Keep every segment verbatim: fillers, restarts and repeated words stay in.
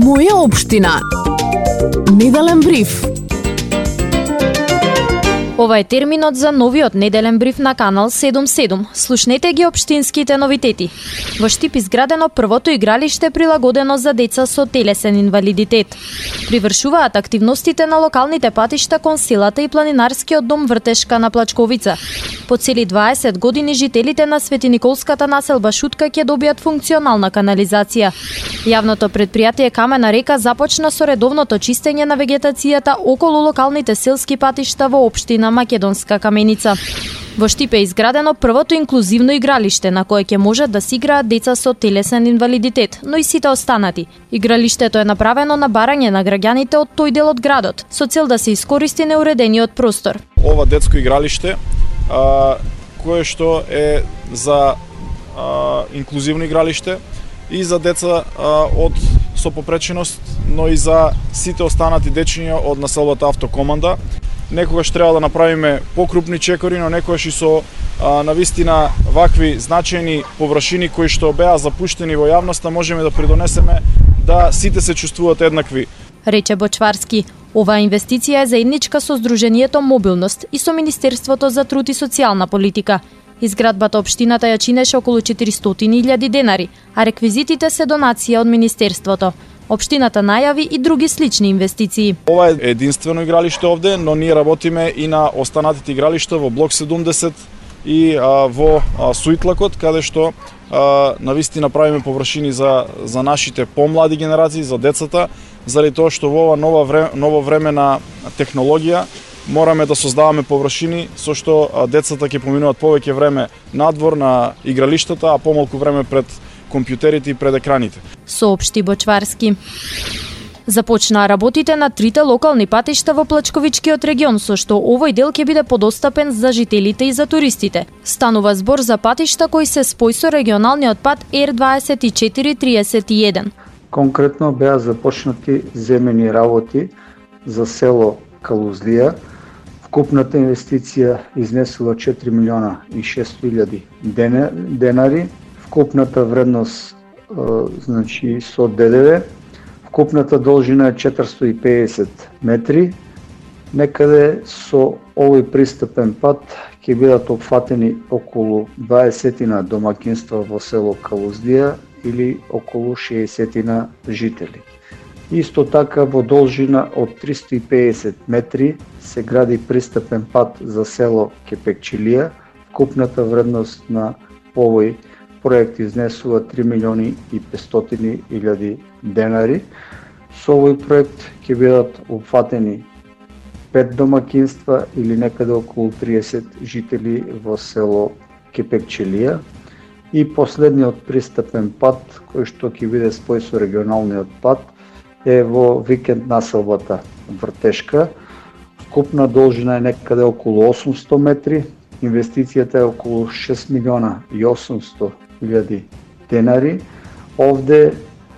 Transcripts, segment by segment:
Моја општина. Неделен бриф. Ова е терминот за новиот неделен бриф на Канал седумдесет и седум. Слушнете ги општинските новитети. Во Штип изградено првото игралиште прилагодено за деца со телесен инвалидитет. Привршуваат активностите на локалните патишта кон селата и планинарскиот дом Вртешка на Плачковица. По цели дваесет години жителите на Светиниколската населба Шутка ќе добијат функционална канализација. Јавното предпријатие Камена река започна со редовното чистење на вегетацијата околу локалните селски патишта во општина Македонска Каменица. Во Штип е изградено првото инклузивно игралиште на кое ќе можат да се играат деца со телесен инвалидитет, но и сите останати. Игралиштето е направено на барање на граѓаните од тој дел од градот, со цел да се искористи неуредениот простор. Ова детско игралиште, а, кое што е за а, инклузивно игралиште и за деца а, од со попреченост, но и за сите останати дечиња од населбата Автокоманда. Некогаш треба да направиме покрупни чекори, но некогаш и со а, навистина вакви значајни површини кои што беа запуштени во јавноста можеме да придонесеме да сите се чувствуваат еднакви. Рече Бочварски. Оваа инвестиција е заедничка со Сдруженијето Мобилност и со Министерството за труд и социјална политика. Изградбата општината ја чинеше околу четиристотини илјади денари, а реквизитите се донација од Министерството. Општината најави и други слични инвестиции. Ова е единствено игралиште овде, но ние работиме и на останатите игралишта во блок седумдесет и а, во а, Суитлакот, каде што а, навистина правиме површини за за нашите помлади генерации, за децата, заради тоа што во ова нова време, ново време на технологија мораме да создаваме површини со што а, децата ќе поминуваат повеќе време надвор на игралиштата, а помалку време пред компјутерите и пред екраните. Соопшти Бочварски. Започнаа работите на трите локални патишта во Плачковичкиот регион, со што овој дел ќе биде подостапен за жителите и за туристите. Станува збор за патишта кои се спој со регионалниот пат Ер дваесет и четири триесет и еден. Конкретно беа започнати земени работи за село Калузлија. Вкупната инвестиција изнесува четири милиона и шестстотини илјади денари. Вкупната вредност значи со ДДВ, вкупната должина е четиристотини и педесет метри. Некаде со овој пристапен пат ќе бидат опфатени околу дваесетина домакинства во село Калузлија или околу шеесетина жители. Исто така во должина од триста и педесет метри се гради пристапен пат за село Кепекчилија. Вкупната вредност на овој проект изнесува три милиони и петстотини илјади денари. Со овој проект ќе бидат опфатени пет домакинства или некаде околу триесет жители во село Кепекчилија. И последниот пристапен пат, кој што ќе биде спој со регионалниот пат, е во викенд населбата Вртешка. Вкупна должина е некаде околу осумсто метри. Инвестицијата е околу шест милиона и осумсто илјади денари. Овде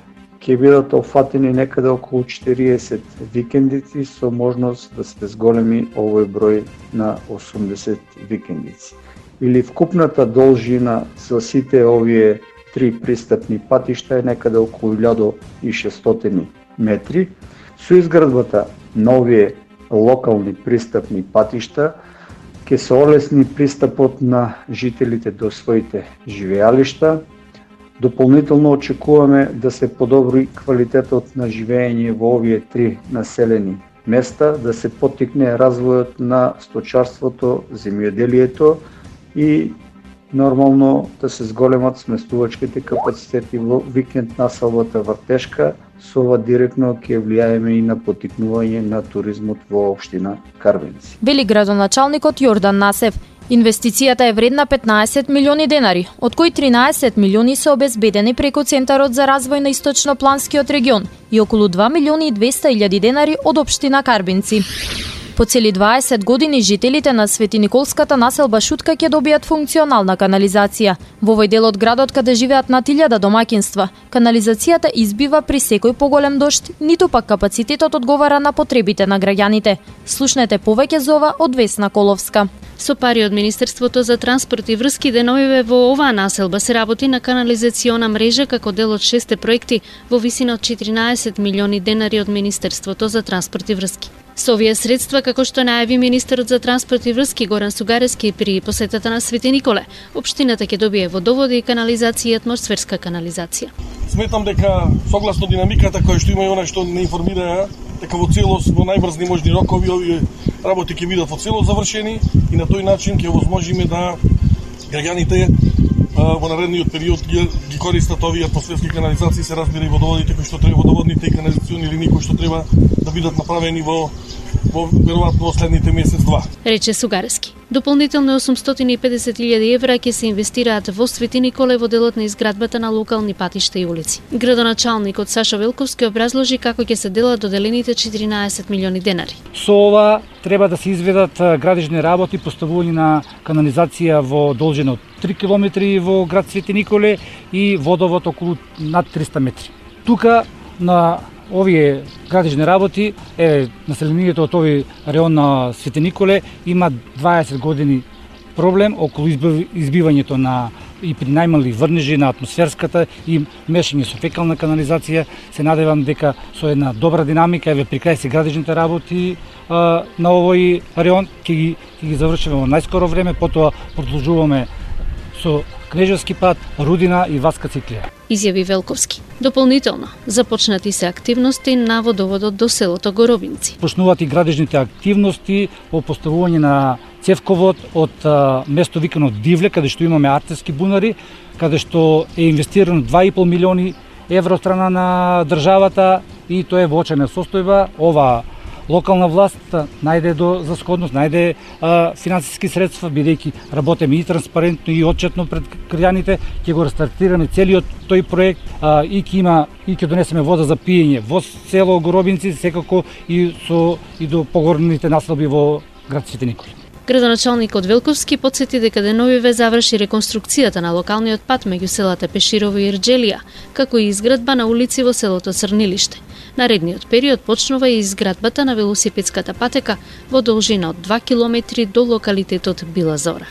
ќе бидат опфатени некаде околу четириесет викендици со можност да се зголеми овој број на осумдесет викендици. Или вкупната должина за сите овие три пристапни патишта е некаде околу илјада и шестстотини метри. Со изградбата на овие локални пристапни патишта ќе се олесни пристапот на жителите до своите живеалишта. Дополнително очекуваме да се подобри квалитетот на живење во овие три населени места, да се поттикне развојот на сточарството, земјоделието и нормално да се зголемат сместувачките капацитети во викенд населбата Вртешка. Со ова директно ќе влијаеме и на поттикнување на туризмот во општина Карбенци. Вели градоначалникот Јордан Насев. Инвестицијата е вредна петнаесет милиони денари, од кои тринаесет милиони се обезбедени преку Центарот за развој на Источнопланскиот регион и околу два милиони и двесте илјади денари од општина Карбенци. По цели дваесет години жителите на Светиниколската населба Шутка ќе добијат функционална канализација. Во овој дел од градот каде живеат над илјада домаќинства, канализацијата избива при секој поголем дожд, ниту пак капацитетот одговара на потребите на граѓаните. Слушнете повеќе за ова од Весна Коловска. Со пари од Министерството за транспорт и врски деновиве во оваа населба се работи на канализациона мрежа како дел од шесте проекти во висина од четиринаесет милиони денари од Министерството за транспорт и врски. Со овие средства, како што најави министерот за транспорт и врски Горан Сугарески при посетата на Свети Николе, општината ќе добие водоводи и канализација и атмосферска канализација. Сметам дека согласно динамиката која што има и она што не информира, дека во целост во најбрзни можни рокови овие работи ќе бидат во целост завршени и на тој начин ќе овозможиме да граѓаните во наредниот период ги, ги користат овие атмосферски канализации, се разбира и водоводите кои што треба, водоводните и канализациони линии кои што треба да бидат направени во во веројатно во следните месец-два. Рече Сугарески. Дополнително осумстотини и педесет илјади евра ќе се инвестираат во Свети Николе во делот на изградбата на локални патишта и улици. Градоначалникот Сашо Велковски образложи како ќе се делат доделените четиринаесет милиони денари. Со ова треба да се изведат градежни работи, поставување на канализација во должина од три километри во град Свети Николе и водовод околу над триста метри. Тука на овие градежни работи е населението од овој район на Свети Николе има дваесет години проблем околу избивањето на и при најмали врнежи на атмосферската и мешање со фекална канализација. Се надевам дека со една добра динамика еве при крај се градежните работи а, на овој район ќе ги, ќе ги завршиме во најскоро време, потоа продолжуваме со Кнежевски пат, Рудина и Васка Циклија. Изјави Велковски. Дополнително, започнати се активности на водоводот до селото Горобинци. Почнуваат и градежните активности по поставување на цевковод од а, место викано Дивле, каде што имаме артиски бунари, каде што е инвестирано два и пол милиони евро од страна на државата и тоа е во очена состојба. Ова локална власт најде до за сходност, најде а, финансиски средства, бидејќи работиме и транспарентно и отчетно пред граѓаните, ќе го рестартираме целиот тој проект а, и ќе има и ќе донесеме вода за пиење во село Горобинци, секако и со и до погорните населби во град Свети Николе. Градоначалникот Велковски потсети дека деновиве заврши реконструкцијата на локалниот пат меѓу селата Пеширово и Ерџелија, како и изградба на улици во селото Црнилиште. Наредниот период почнува и изградбата на велосипедската патека во должина од два километри до локалитетот Била Зора.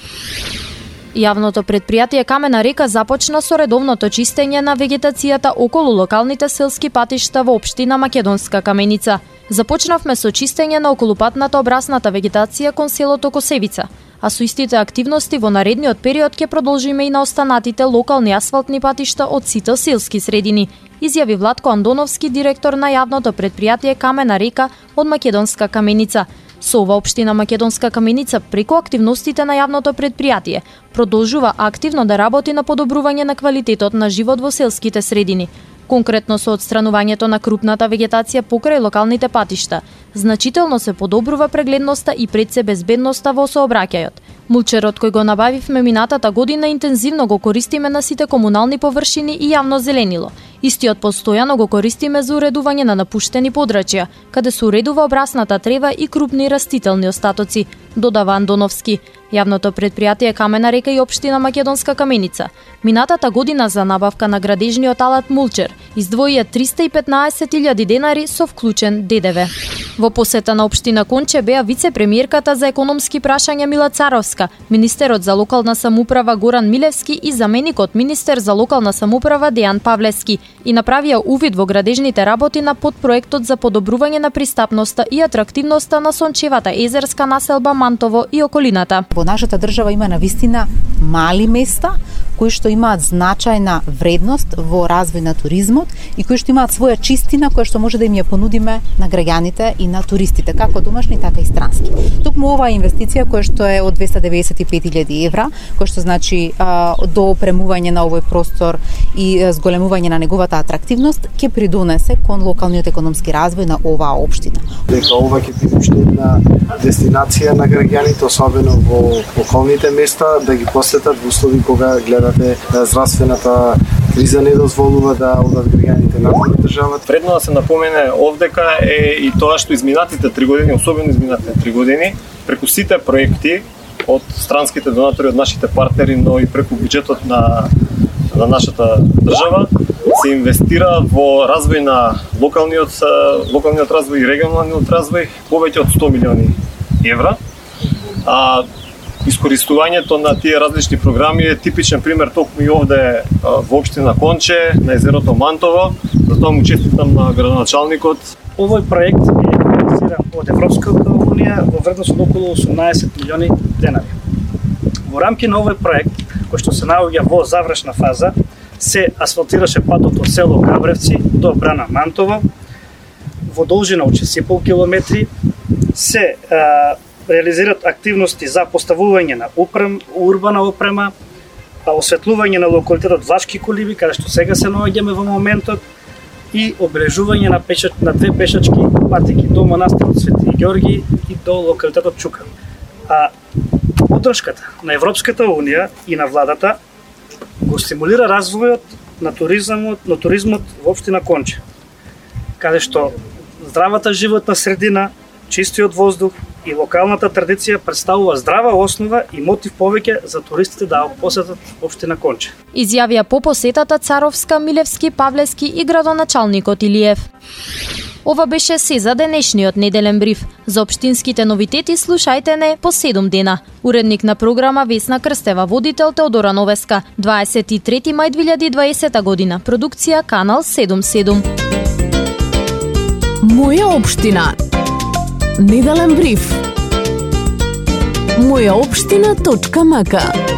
Јавното предпријатие Камена река започна со редовното чистење на вегетацијата околу локалните селски патишта во општина Македонска Каменица. Започнавме со чистење на околупатната обрасната вегетација кон селото Косевица, а со истите активности во наредниот период ќе продолжиме и на останатите локални асфалтни патишта од сите селски средини, изјави Владко Андоновски, директор на јавното предпријатие Камена река од Македонска Каменица. Со ова општина Македонска Каменица преку активностите на јавното предпријатие продолжува активно да работи на подобрување на квалитетот на живот во селските средини. Конкретно со отстранувањето на крупната вегетација покрај локалните патишта, значително се подобрува прегледноста и пред се безбедноста во сообраќајот. Мулчерот кој го набавивме минатата година интензивно го користиме на сите комунални површини и јавно зеленило. Истиот постојано го користиме за уредување на напуштени подрачја, каде се уредува обрасната трева и крупни растителни остатоци, додава Андоновски. Јавното предпријатие Камена река и општина Македонска Каменица минатата година за набавка на градежниот алат мулчер издвоија триста и петнаесет илјади денари со вклучен Д Д В. Во посета на општина Конче беа вице-премиерката за економски прашања Мила Царовска, министерот за локална самоуправа Горан Милевски и заменикот министер за локална самоуправа Дејан Павлевски и направија увид во градежните работи на подпроектот за подобрување на пристапноста и атрактивноста на сончевата езерска населба Мантово и околината. Во нашата држава има навистина мали места кои што имаат значајна вредност во развој на туризмот и кои што имаат своја чистина која што може да им ја понудиме на граѓаните и на туристите, како домашни, така и странски. Токму оваа инвестиција која што е од двесте деведесет и пет илјади евра, која што значи а, до опремување на овој простор и а, зголемување на неговата атрактивност, ќе придонесе кон локалниот економски развој на оваа општина. Дека ова ќе биде уште една дестинација на граѓаните, особено во во околните места да ги посетат во услови кога гледате да здравствената криза не дозволува да одат граѓаните надвор државата. Вредно да се напомене овдека е и тоа што изминатите три години, особено изминатите три години, преку сите проекти од странските донатори, од нашите партнери, но и преку биџетот на на нашата држава се инвестира во развој на локалниот локалниот развој и регионалниот развој повеќе од сто милиони евра. А искористувањето на тие различни програми е типичен пример токму и овде во општина Конче, на езерото Мантово. Затоа му честитам на градоначалникот. Овој проект е финансиран од Европската унија во вредност од околу осумнаесет милиони денари. Во рамки на овој проект, кој што се наоѓа во завршна фаза, се асфалтираше патот од село Габревци до Брана Мантово во должина од шест и пол километри, се а, реализираат активности за поставување на упрем, урбана опрема, осветлување на локалитетот Влашки коливи, каде што сега се наоѓаме во моментот, и обележување на, пеша, на две пешачки патеки до манастирот Свети Ѓорги и до локалитетот Чука. А поддршката на Европската унија и на владата го стимулира развојот на туризмот, на туризмот во општина Конче, каде што здравата животна средина, чистиот воздух и локалната традиција представува здрава основа и мотив повеќе за туристите да посетат општина Конче. Изјавија по посетата Царовска, Милевски, Павлевски и градоначалникот Илиев. Ова беше се за денешниот неделен бриф. За општинските новитети слушајте не по седум дена. Уредник на програма Весна Крстева, водител Теодора Новеска, дваесет и трети мај две илјади и дваесета година. Продукција Канал седум седум. Моја општина. Неделен бриф. моја општина точка м к